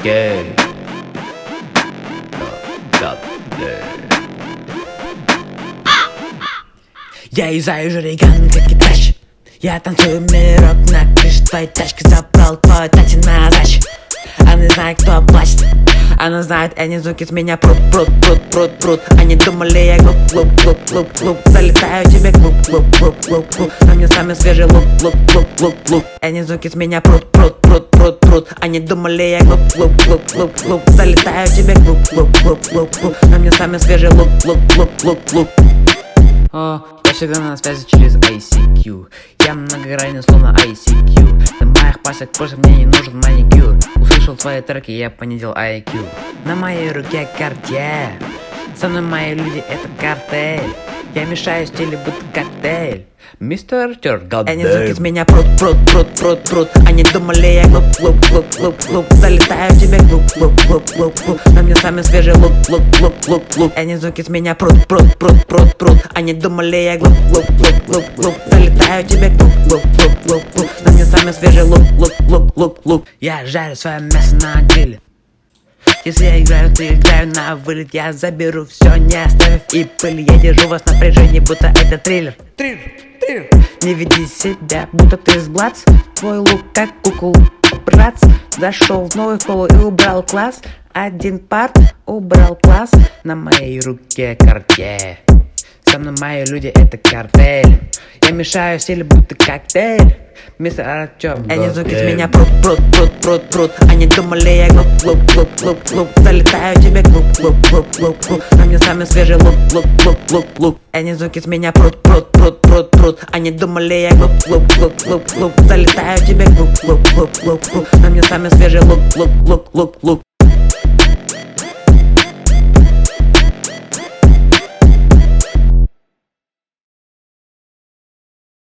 окей. Я юзаю жириган, как китач. Я танцую мирок на крыше твоей тачки. Забрал твой татин мазач. Она знает, кто плачет. Она знает, эти звуки с меня прут. Они думали, я глуп. Залетаю тебе глуп. На мне самый свежий лук. Эти звуки с меня прут. Они думали, я глуп. Залетаю тебе глуп. На мне самый свежий лук. Я всегда на связи через ICQ. Я многогранен, словно ICQ. На моих пасях позже мне не нужен маникюр. Услышал твои треки, я понизил IQ. На моей руке Cartier. Со мной мои люди, это картель. Я мешаю стиле, будто коктейль. Мистер Тёргал. Они звуки с меня прут. Они думали, я глуп. Залетаю тебе глуп. На мне самый свежий лук. Они звуки с меня прут. Они думали, я глуп. Залетаю тебе глуп. На мне самый свежий лук. Я жарю свое мясо на гриле. Если я играю, то играю на вылет. Я заберу все, не оставив и пыли. Я держу вас в напряжении, будто это триллер. Не веди себя, будто ты с Блац. Твой лук как кукол, братц. Зашел в новую школу и убрал класс. Один парт, убрал класс. На моей руке Cartier. Со мной мои люди, это картель. Я мешаю стиле, будто коктейль. Мистер Артём. Эти звуки с меня прут. Они думали, я глуп. Залетаю тебе глуп. На мне самый свежий лук. Эти звуки с меня прут. Они думали, я глуп. Залетаю тебе глуп. На мне самый свежий лук.